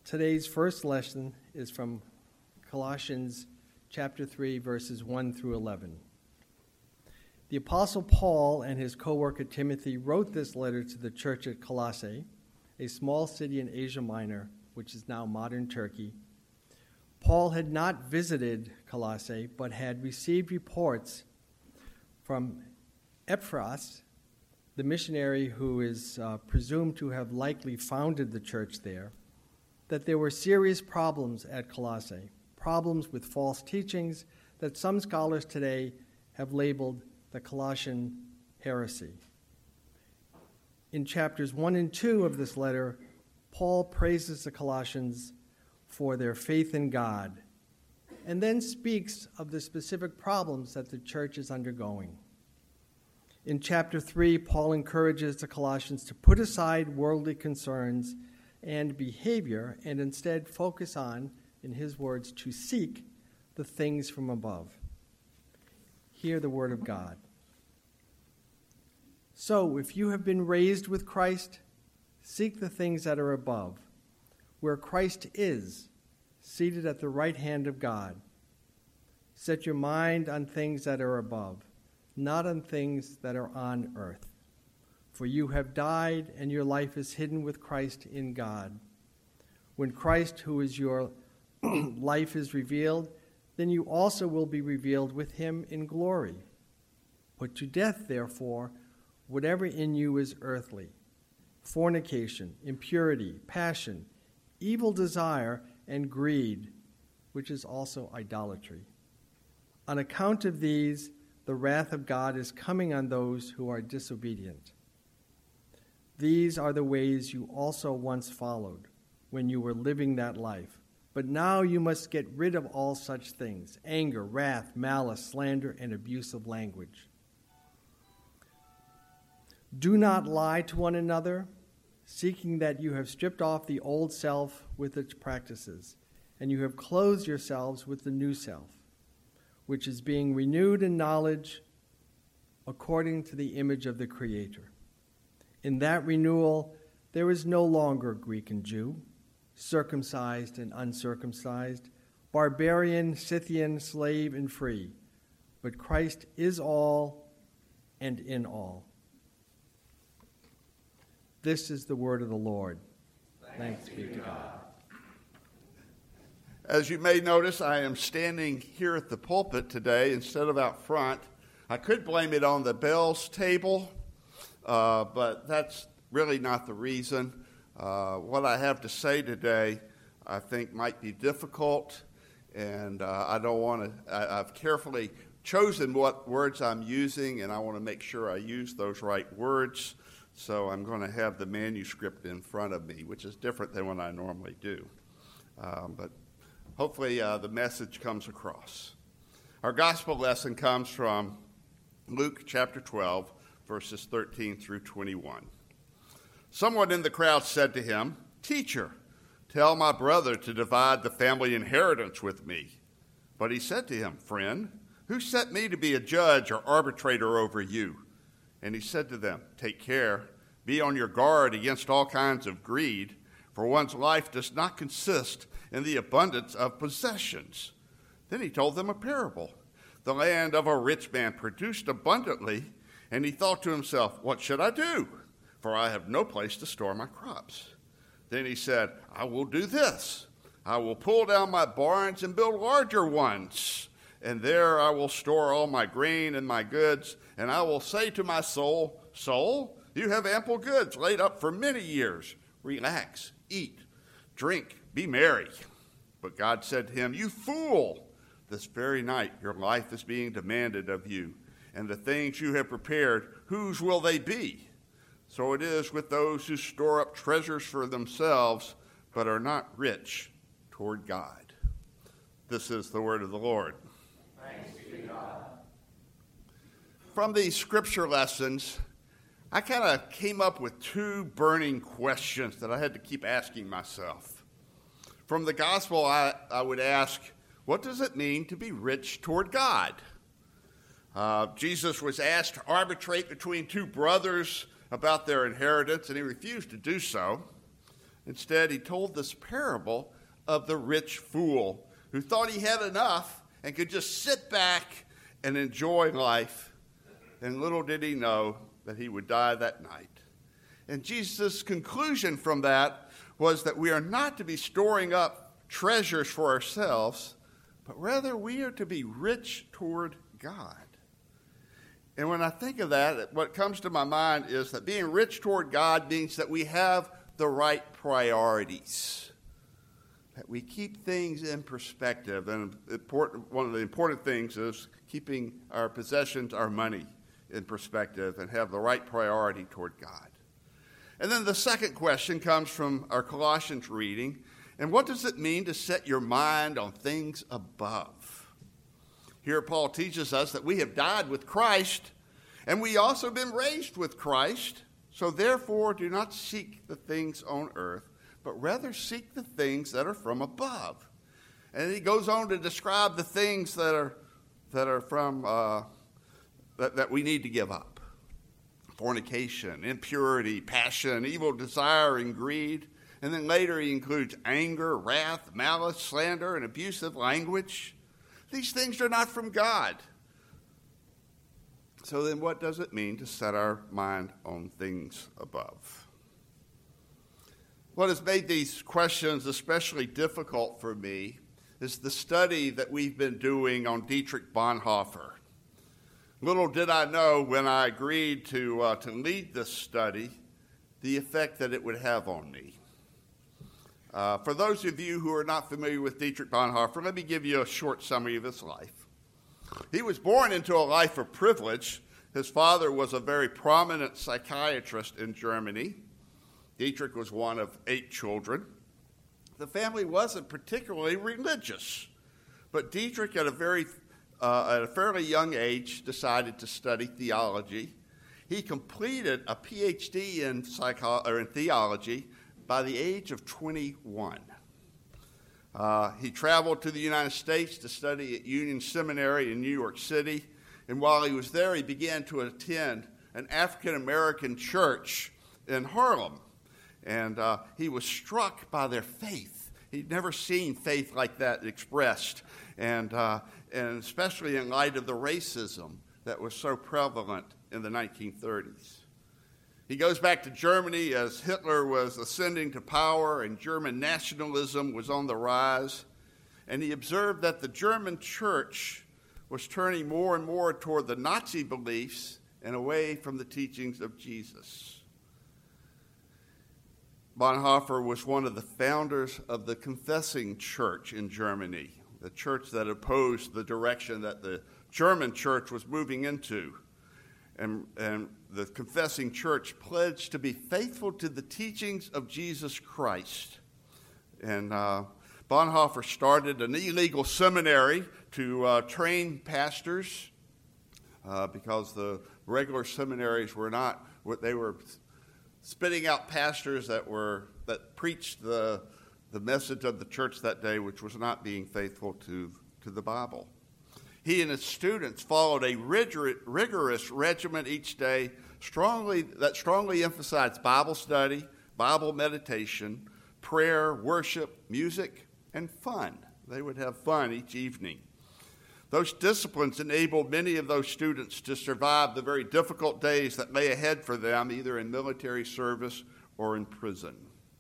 Today's first lesson is from Colossians chapter 3, verses 1 through 11. The Apostle Paul and his co-worker Timothy wrote this letter to the church at Colossae, a small city in Asia Minor, which is now modern Turkey. Paul had not visited Colossae, but had received reports from Epaphras, the missionary who is presumed to have likely founded the church there, that there were serious problems at Colossae, problems with false teachings that some scholars today have labeled the Colossian heresy. In chapters 1 and 2 of this letter, Paul praises the Colossians for their faith in God, and then speaks of the specific problems that the church is undergoing. In chapter 3, Paul encourages the Colossians to put aside worldly concerns and behavior and instead focus on, in his words, to seek the things from above. Hear the word of God. So, if you have been raised with Christ, seek the things that are above, where Christ is, seated at the right hand of God. Set your mind on things that are above, not on things that are on earth. For you have died, and your life is hidden with Christ in God. When Christ, who is your life, is revealed, then you also will be revealed with him in glory. Put to death, therefore, whatever in you is earthly: fornication, impurity, passion, evil desire, and greed, which is also idolatry. On account of these, the wrath of God is coming on those who are disobedient. These are the ways you also once followed when you were living that life. But now you must get rid of all such things: anger, wrath, malice, slander, and abusive language. Do not lie to one another, seeking that you have stripped off the old self with its practices, and you have clothed yourselves with the new self, which is being renewed in knowledge according to the image of the Creator. In that renewal, there is no longer Greek and Jew, circumcised and uncircumcised, barbarian, Scythian, slave and free, but Christ is all and in all. This is the word of the Lord. Thanks be to God. As you may notice, I am standing here at the pulpit today instead of out front. I could blame it on the bells table, but that's really not the reason. What I have to say today, I think, might be difficult, and I don't want to. I've carefully chosen what words I'm using, and I want to make sure I use those right words. So I'm going to have the manuscript in front of me, which is different than what I normally do. But hopefully the message comes across. Our gospel lesson comes from Luke chapter 12, verses 13 through 21. Someone in the crowd said to him, "Teacher, tell my brother to divide the family inheritance with me." But he said to him, "Friend, who set me to be a judge or arbitrator over you?" And he said to them, "Take care, be on your guard against all kinds of greed, for one's life does not consist in the abundance of possessions." Then he told them a parable. The land of a rich man produced abundantly, and he thought to himself, "What should I do? For I have no place to store my crops." Then he said, "I will do this. I will pull down my barns and build larger ones, and there I will store all my grain and my goods, and I will say to my soul, 'Soul, you have ample goods laid up for many years. Relax, eat, drink, be merry.' But God said to him, 'You fool, this very night your life is being demanded of you, and the things you have prepared, whose will they be?' So it is with those who store up treasures for themselves, but are not rich toward God." This is the word of the Lord. Thanks be to God. From these scripture lessons, I kind of came up with two burning questions that I had to keep asking myself. From the gospel, I would ask, what does it mean to be rich toward God? Jesus was asked to arbitrate between two brothers about their inheritance, and he refused to do so. Instead, he told this parable of the rich fool who thought he had enough and could just sit back and enjoy life. And little did he know that he would die that night. And Jesus' conclusion from that was that we are not to be storing up treasures for ourselves, but rather we are to be rich toward God. And when I think of that, what comes to my mind is that being rich toward God means that we have the right priorities, that we keep things in perspective. And one of the important things is keeping our possessions, our money, in perspective and have the right priority toward God. And then the second question comes from our Colossians reading. And what does it mean to set your mind on things above? Here Paul teaches us that we have died with Christ, and we also have been raised with Christ. So therefore, do not seek the things on earth, but rather seek the things that are from above. And he goes on to describe the things that are from that we need to give up: fornication, impurity, passion, evil desire, and greed. And then later he includes anger, wrath, malice, slander, and abusive language. These things are not from God. So then what does it mean to set our mind on things above? What has made these questions especially difficult for me is the study that we've been doing on Dietrich Bonhoeffer. Little did I know when I agreed to lead this study the effect that it would have on me. For those of you who are not familiar with Dietrich Bonhoeffer, let me give you a short summary of his life. He was born into a life of privilege. His father was a very prominent psychiatrist in Germany. Dietrich was one of 8 children. The family wasn't particularly religious, but Dietrich at a fairly young age decided to study theology. He completed a PhD in theology by the age of 21. He traveled to the United States to study at Union Seminary in New York City, and while he was there, he began to attend an African-American church in Harlem, and he was struck by their faith. He'd never seen faith like that expressed, and especially in light of the racism that was so prevalent in the 1930s. He goes back to Germany as Hitler was ascending to power and German nationalism was on the rise, and he observed that the German church was turning more and more toward the Nazi beliefs and away from the teachings of Jesus. Bonhoeffer was one of the founders of the Confessing Church in Germany, the church that opposed the direction that the German church was moving into. And the Confessing Church pledged to be faithful to the teachings of Jesus Christ. And Bonhoeffer started an illegal seminary to train pastors because the regular seminaries were not what they were spitting out pastors that preached the message of the church that day, which was not being faithful to the Bible. He and his students followed a rigorous regimen each day, that strongly emphasized Bible study, Bible meditation, prayer, worship, music, and fun. They would have fun each evening. Those disciplines enabled many of those students to survive the very difficult days that lay ahead for them, either in military service or in prison.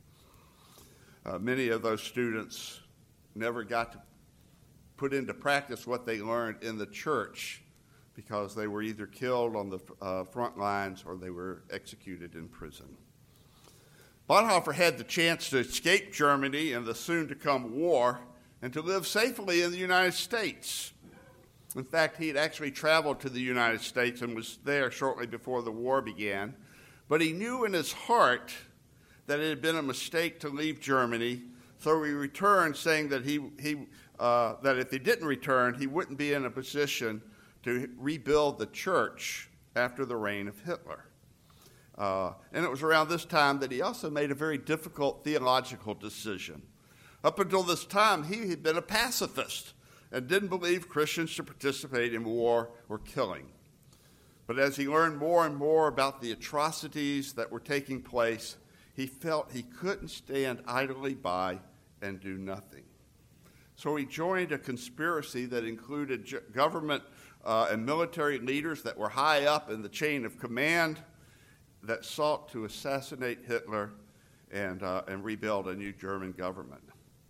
Many of those students never got to put into practice what they learned in the church because they were either killed on the front lines or they were executed in prison. Bonhoeffer had the chance to escape Germany and the soon-to-come war and to live safely in the United States. In fact, he had actually traveled to the United States and was there shortly before the war began. But he knew in his heart that it had been a mistake to leave Germany, so he returned, saying that that if he didn't return, he wouldn't be in a position to rebuild the church after the reign of Hitler. And it was around this time that he also made a very difficult theological decision. Up until this time, he had been a pacifist and didn't believe Christians should participate in war or killing. But as he learned more and more about the atrocities that were taking place, he felt he couldn't stand idly by and do nothing. So he joined a conspiracy that included government and military leaders that were high up in the chain of command that sought to assassinate Hitler and rebuild a new German government.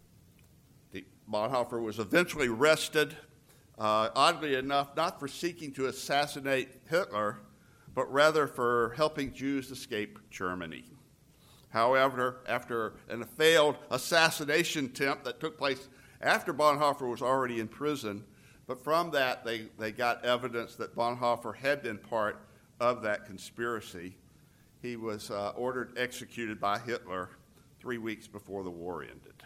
Bonhoeffer was eventually arrested, oddly enough, not for seeking to assassinate Hitler, but rather for helping Jews escape Germany. However, after a failed assassination attempt that took place after Bonhoeffer was already in prison, but from that they got evidence that Bonhoeffer had been part of that conspiracy. He was ordered executed by Hitler 3 weeks before the war ended.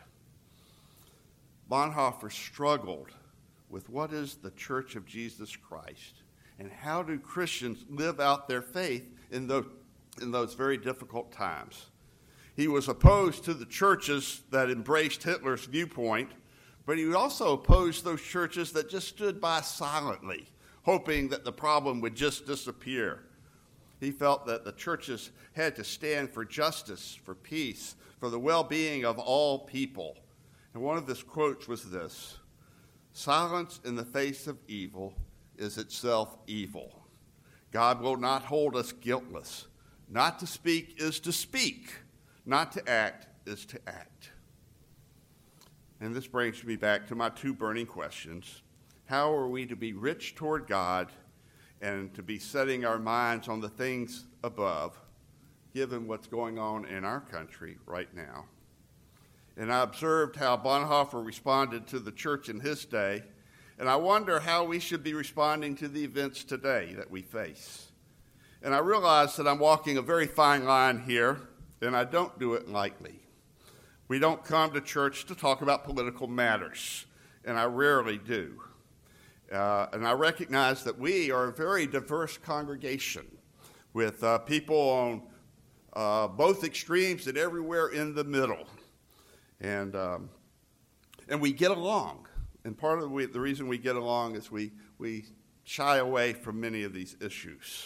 Bonhoeffer struggled with what is the Church of Jesus Christ and how do Christians live out their faith in those very difficult times. He was opposed to the churches that embraced Hitler's viewpoint, but he also opposed those churches that just stood by silently, hoping that the problem would just disappear. He felt that the churches had to stand for justice, for peace, for the well-being of all people. And one of his quotes was this: "Silence in the face of evil is itself evil. God will not hold us guiltless. Not to speak is to speak. Not to act is to act." And this brings me back to my two burning questions. How are we to be rich toward God and to be setting our minds on the things above, given what's going on in our country right now? And I observed how Bonhoeffer responded to the church in his day, and I wonder how we should be responding to the events today that we face. And I realize that I'm walking a very fine line here, and I don't do it lightly. We don't come to church to talk about political matters, and I rarely do. And I recognize that we are a very diverse congregation with people on both extremes and everywhere in the middle. And we get along. And part of the reason we get along is we shy away from many of these issues.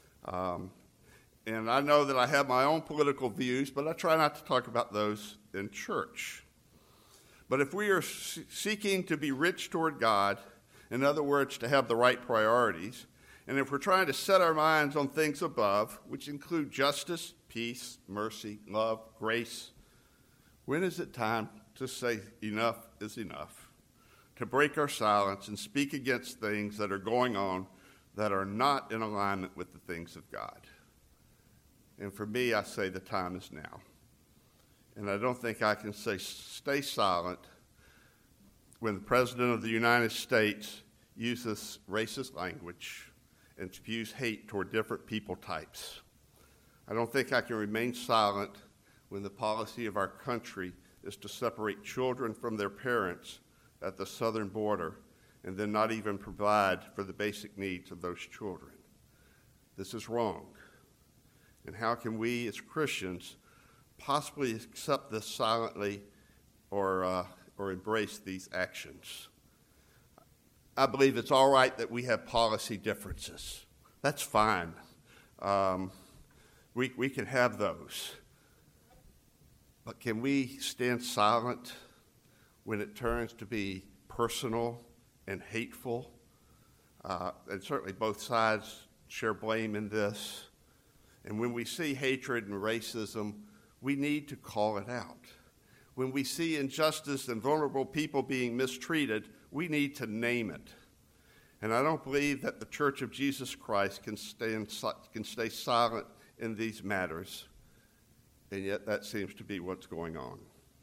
And I know that I have my own political views, but I try not to talk about those in church. But if we are seeking to be rich toward God, in other words, to have the right priorities, and if we're trying to set our minds on things above, which include justice, peace, mercy, love, grace, when is it time to say enough is enough? To break our silence and speak against things that are going on that are not in alignment with the things of God? And for me, I say the time is now. And I don't think I can say stay silent when the President of the United States uses racist language and spews hate toward different people types. I don't think I can remain silent when the policy of our country is to separate children from their parents at the southern border and then not even provide for the basic needs of those children. This is wrong. And how can we as Christians possibly accept this silently or embrace these actions? I believe it's all right that we have policy differences. That's fine. We can have those. But can we stand silent when it turns to be personal and hateful? And certainly both sides share blame in this. And when we see hatred and racism, we need to call it out. When we see injustice and vulnerable people being mistreated, we need to name it. And I don't believe that the Church of Jesus Christ can stay silent in these matters, and yet that seems to be what's going on.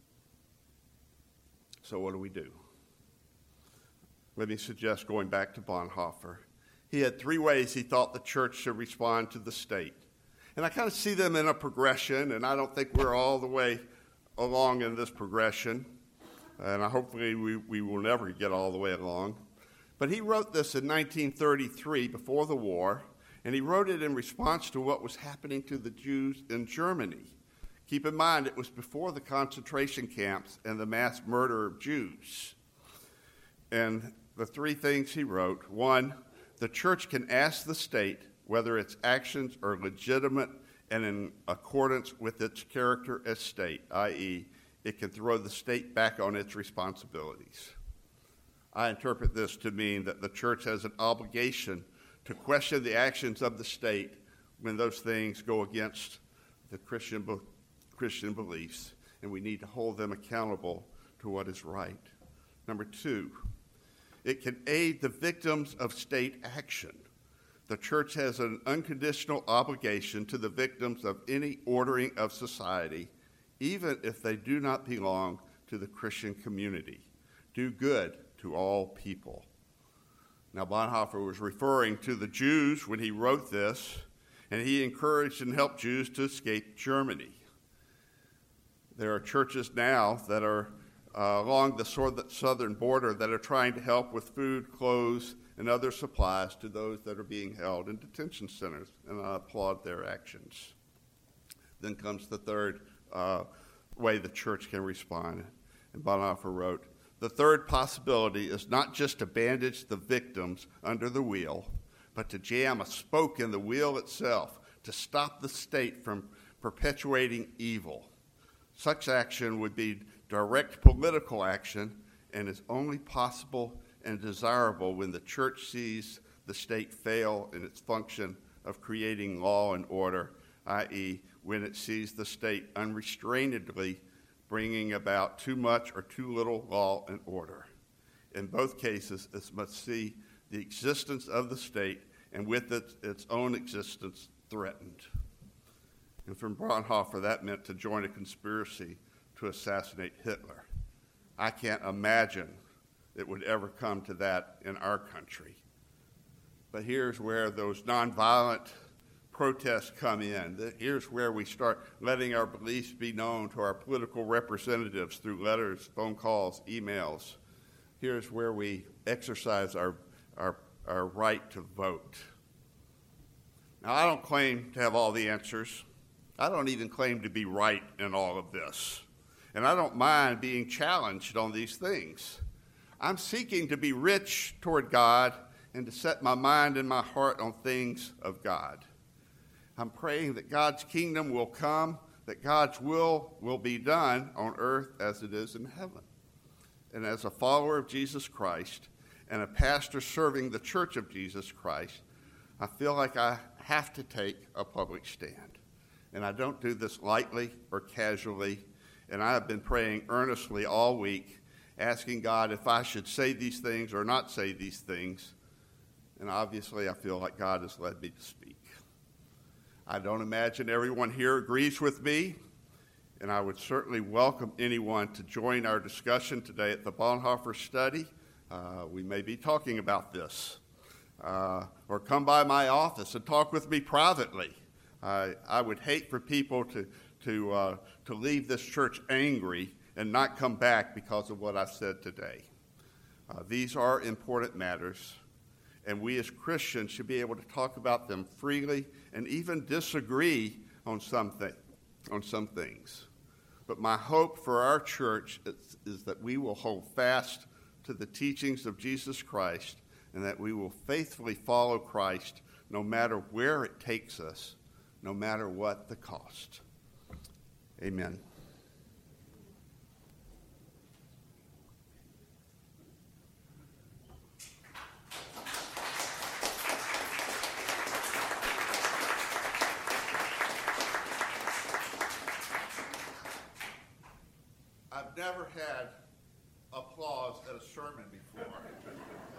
So what do we do? Let me suggest going back to Bonhoeffer. He had 3 ways he thought the church should respond to the state. And I kind of see them in a progression, and I don't think we're all the way along in this progression. And hopefully we will never get all the way along. But he wrote this in 1933, before the war, and he wrote it in response to what was happening to the Jews in Germany. Keep in mind, it was before the concentration camps and the mass murder of Jews. And the 3 things he wrote: 1, the church can ask the state whether its actions are legitimate and in accordance with its character as state, i.e., it can throw the state back on its responsibilities. I interpret this to mean that the church has an obligation to question the actions of the state when those things go against the Christian beliefs, and we need to hold them accountable to what is right. Number two, it can aid the victims of state action. The church has an unconditional obligation to the victims of any ordering of society, even if they do not belong to the Christian community. Do good to all people. Now, Bonhoeffer was referring to the Jews when he wrote this, and he encouraged and helped Jews to escape Germany. There are churches now that are along the southern border that are trying to help with food, clothes, and other supplies to those that are being held in detention centers, and I applaud their actions. Then comes the third way the church can respond, and Bonhoeffer wrote, "The third possibility is not just to bandage the victims under the wheel, but to jam a spoke in the wheel itself to stop the state from perpetuating evil. Such action would be direct political action and is only possible and desirable when the church sees the state fail in its function of creating law and order, i.e., when it sees the state unrestrainedly bringing about too much or too little law and order. In both cases, it must see the existence of the state and with it, its own existence threatened." And from Bonhoeffer, that meant to join a conspiracy to assassinate Hitler. I can't imagine it would ever come to that in our country. But here's where those nonviolent protests come in. Here's where we start letting our beliefs be known to our political representatives through letters, phone calls, emails. Here's where we exercise our right to vote. Now, I don't claim to have all the answers. I don't even claim to be right in all of this. And I don't mind being challenged on these things. I'm seeking to be rich toward God and to set my mind and my heart on things of God. I'm praying that God's kingdom will come, that God's will be done on earth as it is in heaven. And as a follower of Jesus Christ and a pastor serving the Church of Jesus Christ, I feel like I have to take a public stand. And I don't do this lightly or casually, and I have been praying earnestly all week, asking God if I should say these things or not say these things. And obviously, I feel like God has led me to speak. I don't imagine everyone here agrees with me, and I would certainly welcome anyone to join our discussion today at the Bonhoeffer study. We may be talking about this. Or come by my office and talk with me privately. I would hate for people to leave this church angry and not come back because of what I said today. These are important matters, and we as Christians should be able to talk about them freely and even disagree on some things. But my hope for our church is that we will hold fast to the teachings of Jesus Christ and that we will faithfully follow Christ no matter where it takes us, no matter what the cost. Amen. I've never had applause at a sermon before.